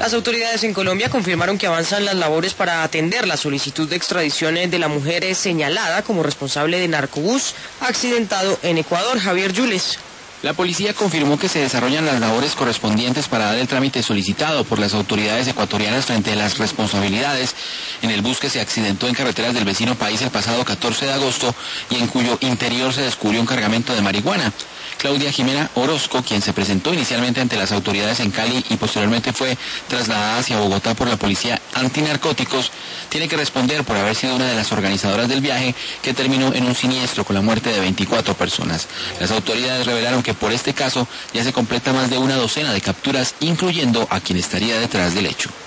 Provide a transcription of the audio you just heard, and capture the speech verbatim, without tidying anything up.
Las autoridades en Colombia confirmaron que avanzan las labores para atender la solicitud de extradición de la mujer señalada como responsable de narcobús accidentado en Ecuador. Javier Yules. La policía confirmó que se desarrollan las labores correspondientes para dar el trámite solicitado por las autoridades ecuatorianas frente a las responsabilidades en el bus que se accidentó en carreteras del vecino país el pasado catorce de agosto y en cuyo interior se descubrió un cargamento de marihuana. Claudia Jimena Orozco, quien se presentó inicialmente ante las autoridades en Cali y posteriormente fue trasladada hacia Bogotá por la policía antinarcóticos, tiene que responder por haber sido una de las organizadoras del viaje que terminó en un siniestro con la muerte de veinticuatro personas. Las autoridades revelaron que por este caso ya se completa más de una docena de capturas, incluyendo a quien estaría detrás del hecho.